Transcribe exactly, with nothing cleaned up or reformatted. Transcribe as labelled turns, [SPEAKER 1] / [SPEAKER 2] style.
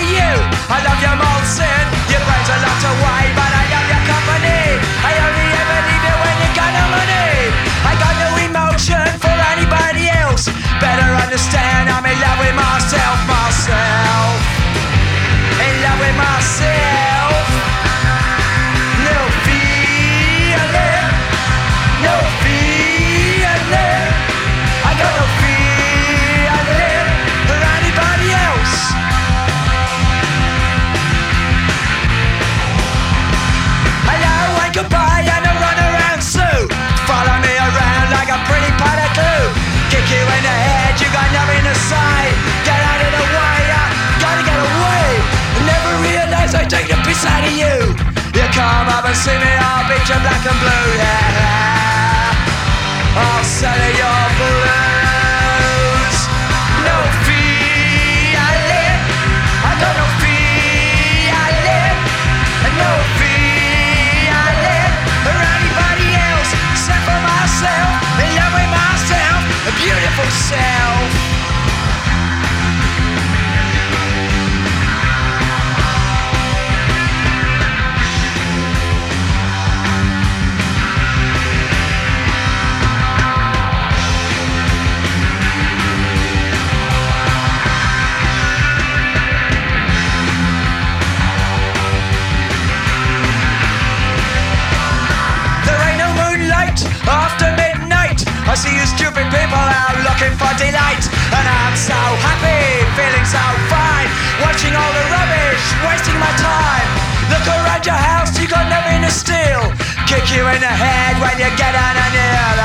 [SPEAKER 1] with you. I love your Molson. Your brain's a lot away, but I love your company. I only ever leave you when you got no money. I got no emotion for anybody else. Better understand I'm in love with myself, myself. In love with myself. No feeling. No feeling. I got no feeling for anybody else. Hello and goodbye and a runaround suit. Follow me around like a pretty pot of glue. Kick you in the head, you got nothing to say. Get out of the way, I gotta get away. Never realize I take the piss out of you. You come up and see me, I'll beat you black and blue, yeah. I'll sell you your blues. No feeling. I got no feeling. No feeling for anybody else except for myself. In love with myself, a beautiful self. After midnight, I see you stupid people out looking for delight. And I'm so happy, feeling so fine, watching all the rubbish, wasting my time. Look around your house, you got nothing to steal. Kick you in the head when you get on a nail.